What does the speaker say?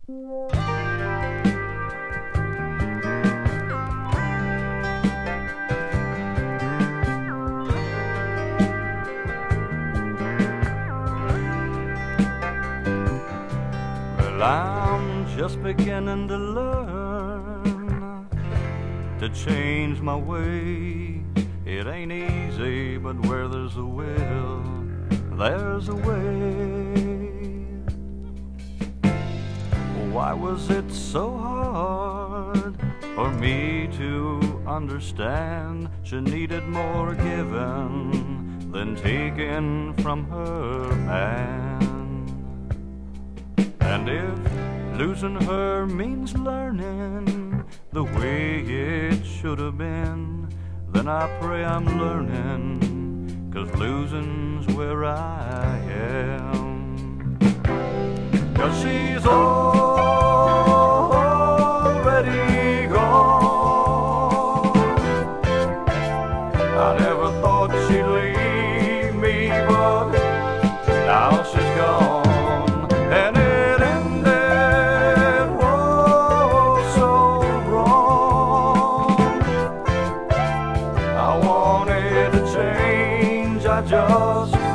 Well, I'm just beginning to learn to change my way. It ain't easy, but where there's a will, there's a way. Why was it so hard for me to understand? She needed more given than taken from her man. And if losing her means learning the way it should have been, then I pray I'm learning, 'cause losing's where I am. 'Cause she's already gone. I never thought she'd leave me, but now she's gone. And it ended, oh, so wrong. I wanted to change, I just